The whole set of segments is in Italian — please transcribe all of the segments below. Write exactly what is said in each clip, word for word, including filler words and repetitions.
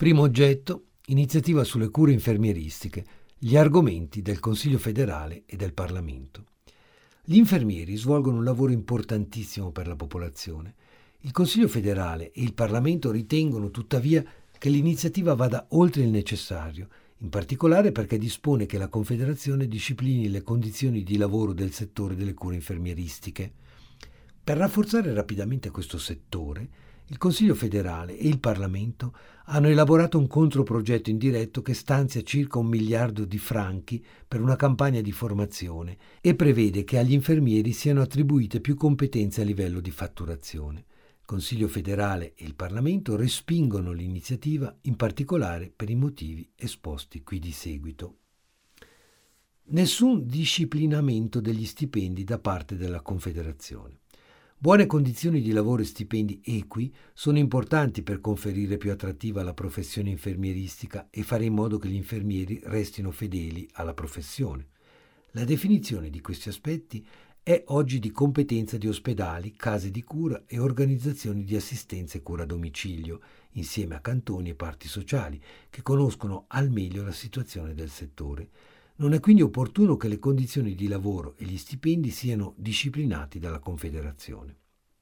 Primo oggetto, iniziativa sulle cure infermieristiche, gli argomenti del Consiglio federale e del Parlamento. Gli infermieri svolgono un lavoro importantissimo per la popolazione. Il Consiglio federale e il Parlamento ritengono tuttavia che l'iniziativa vada oltre il necessario, in particolare perché dispone che la Confederazione disciplini le condizioni di lavoro del settore delle cure infermieristiche. Per rafforzare rapidamente questo settore, il Consiglio federale e il Parlamento hanno elaborato un controprogetto indiretto che stanzia circa un miliardo di franchi per una campagna di formazione e prevede che agli infermieri siano attribuite più competenze a livello di fatturazione. Il Consiglio federale e il Parlamento respingono l'iniziativa, in particolare per i motivi esposti qui di seguito. Nessun disciplinamento degli stipendi da parte della Confederazione. Buone condizioni di lavoro e stipendi equi sono importanti per conferire più attrattiva la professione infermieristica e fare in modo che gli infermieri restino fedeli alla professione. La definizione di questi aspetti è oggi di competenza di ospedali, case di cura e organizzazioni di assistenza e cura a domicilio, insieme a cantoni e parti sociali, che conoscono al meglio la situazione del settore. Non è quindi opportuno che le condizioni di lavoro e gli stipendi siano disciplinati dalla Confederazione.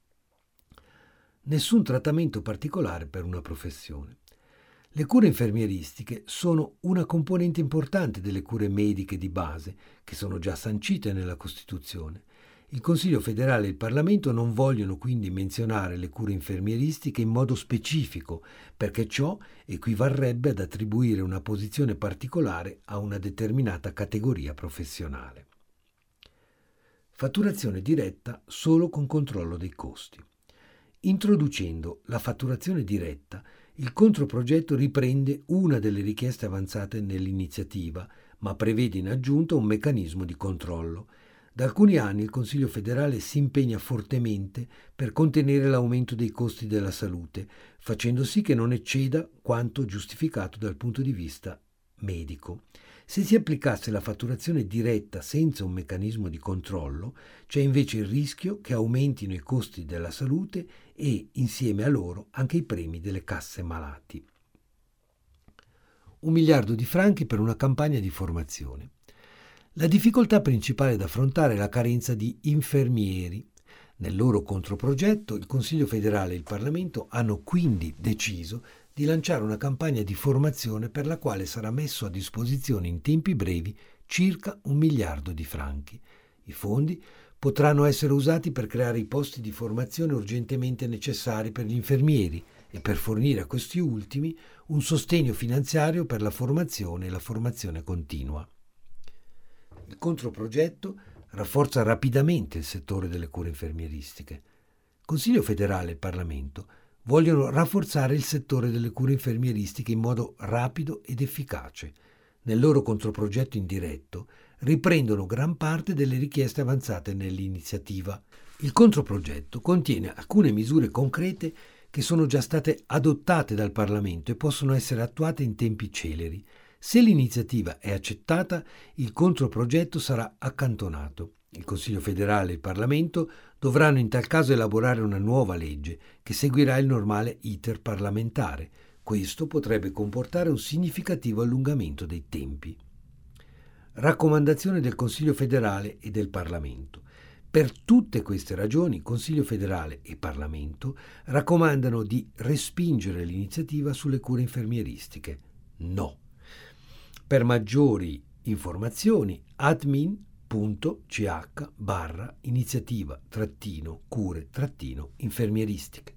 Nessun trattamento particolare per una professione. Le cure infermieristiche sono una componente importante delle cure mediche di base, che sono già sancite nella Costituzione. Il Consiglio federale e il Parlamento non vogliono quindi menzionare le cure infermieristiche in modo specifico, perché ciò equivarrebbe ad attribuire una posizione particolare a una determinata categoria professionale. Fatturazione diretta solo con controllo dei costi. Introducendo la fatturazione diretta, il controprogetto riprende una delle richieste avanzate nell'iniziativa, ma prevede in aggiunta un meccanismo di controllo. Da alcuni anni il Consiglio federale si impegna fortemente per contenere l'aumento dei costi della salute, facendo sì che non ecceda quanto giustificato dal punto di vista medico. Se si applicasse la fatturazione diretta senza un meccanismo di controllo, c'è invece il rischio che aumentino i costi della salute e, insieme a loro, anche i premi delle casse malati. Un miliardo di franchi per una campagna di formazione. La difficoltà principale da affrontare è la carenza di infermieri. Nel loro controprogetto, il Consiglio federale e il Parlamento hanno quindi deciso di lanciare una campagna di formazione per la quale sarà messo a disposizione in tempi brevi circa un miliardo di franchi. I fondi potranno essere usati per creare i posti di formazione urgentemente necessari per gli infermieri e per fornire a questi ultimi un sostegno finanziario per la formazione e la formazione continua. Il controprogetto rafforza rapidamente il settore delle cure infermieristiche. Consiglio federale e Parlamento vogliono rafforzare il settore delle cure infermieristiche in modo rapido ed efficace. Nel loro controprogetto indiretto riprendono gran parte delle richieste avanzate nell'iniziativa. Il controprogetto contiene alcune misure concrete che sono già state adottate dal Parlamento e possono essere attuate in tempi celeri. Se l'iniziativa è accettata, il controprogetto sarà accantonato. Il Consiglio federale e il Parlamento dovranno in tal caso elaborare una nuova legge che seguirà il normale iter parlamentare. Questo potrebbe comportare un significativo allungamento dei tempi. Raccomandazione del Consiglio federale e del Parlamento. Per tutte queste ragioni, Consiglio federale e Parlamento raccomandano di respingere l'iniziativa sulle cure infermieristiche. No. Per maggiori informazioni admin.ch barra iniziativa trattino cure trattino infermieristiche.